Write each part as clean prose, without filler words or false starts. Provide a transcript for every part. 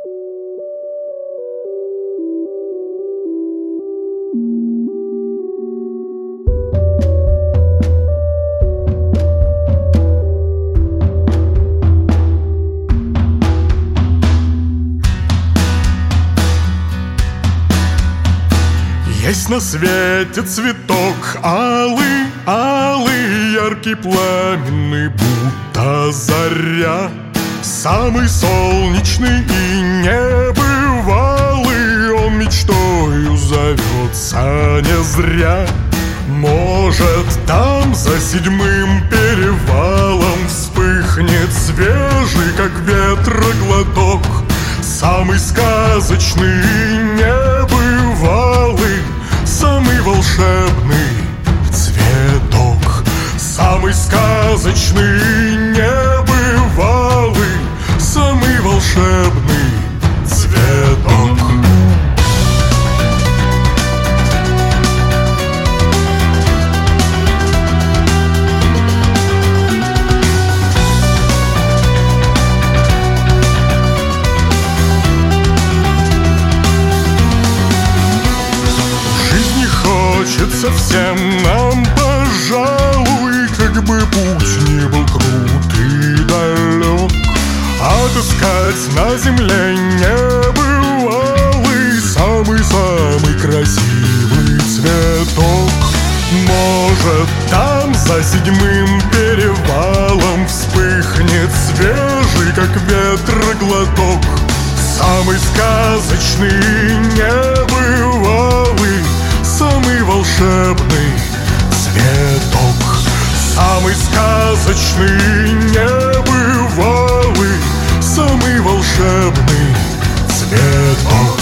Есть на свете цветок алый, алый, яркий, пламенный, будто заря, самый солнечный и небывалый. Он мечтою зовется не зря. Может, там за седьмым перевалом вспыхнет свежий, как ветра, глоток, самый сказочный и небывалый, самый волшебный цветок, самый сказочный и небывалый, самый волшебный цветок. Хочется всем нам, пожалуй, как бы путь ни был крут и далек, отыскать на земле небывалый, самый-самый красивый цветок. Может, там за седьмым перевалом вспыхнет свежий, как ветра, глоток, самый сказочный и небывалый, самый волшебный цветок, самый сказочный и небывалый, самый волшебный цветок.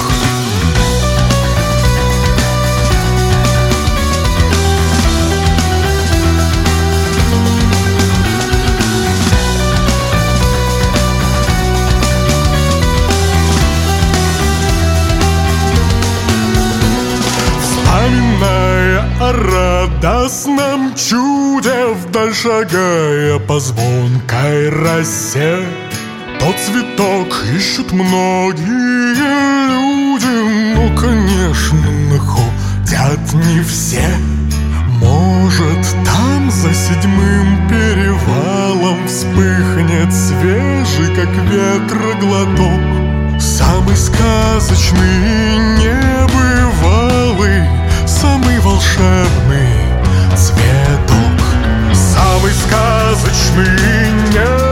О радостном чуде, вдаль шагая по звонкой росе, тот цветок ищут многие люди, но, конечно, находят не все. Может, там за седьмым перевалом вспыхнет свежий, как ветра, глоток, самый сказочный и небывалый, самый волшебный цветок, самый сказочный и небывалый,